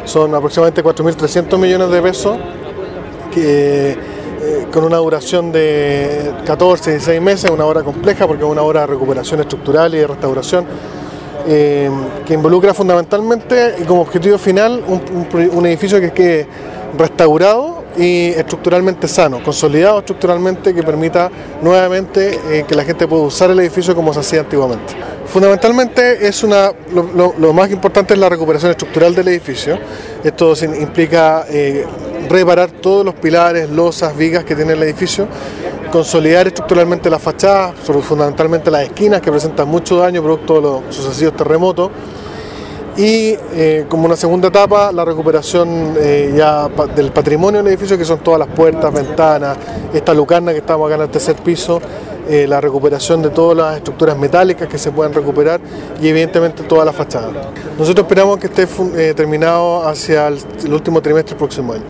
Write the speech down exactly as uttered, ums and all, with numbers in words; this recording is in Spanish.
son aproximadamente cuatro mil trescientos millones de pesos, que, eh, con una duración de catorce, dieciséis meses, una obra compleja porque es una obra de recuperación estructural y de restauración, eh, que involucra fundamentalmente y como objetivo final un, un, un edificio que quede restaurado y estructuralmente sano, consolidado estructuralmente, que permita nuevamente eh, que la gente pueda usar el edificio como se hacía antiguamente. Fundamentalmente es una, lo, lo, lo más importante es la recuperación estructural del edificio. Esto implica eh, reparar todos los pilares, losas, vigas que tiene el edificio, consolidar estructuralmente las fachadas, fundamentalmente las esquinas que presentan mucho daño producto de los sucesivos terremotos. Y eh, como una segunda etapa, la recuperación eh, ya pa del patrimonio del edificio, que son todas las puertas, ventanas, esta lucarna que estamos acá en el tercer piso, eh, la recuperación de todas las estructuras metálicas que se puedan recuperar y evidentemente toda la fachada. Nosotros esperamos que esté eh, terminado hacia el, el último trimestre del próximo año.